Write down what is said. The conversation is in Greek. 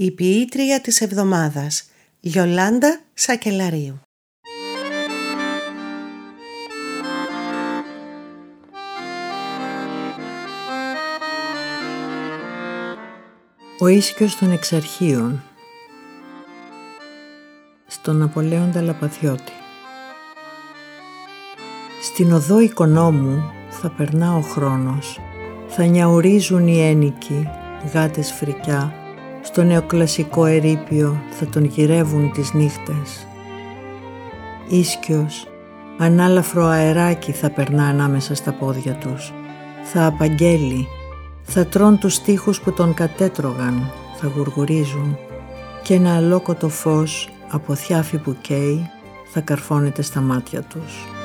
Η ποιήτρια της εβδομάδας, Γιολάντα Σακελαρίου. Ο Ίσκιος των Εξαρχείων, στον Ναπολέοντα Λαπαθιώτη. Στην οδό Οικονόμου θα περνά ο χρόνος, θα νιαουρίζουν οι ένικοι, γάτες φρικιά, στο νεοκλασικό ερείπιο θα τον γυρεύουν τις νύχτες. Ίσκιος, ανάλαφρο αεράκι θα περνά ανάμεσα στα πόδια τους, θα απαγγέλει, θα τρών τους στίχους που τον κατέτρωγαν, θα γουργουρίζουν και ένα αλόκοτο φως από θιάφι που καίει θα καρφώνεται στα μάτια τους.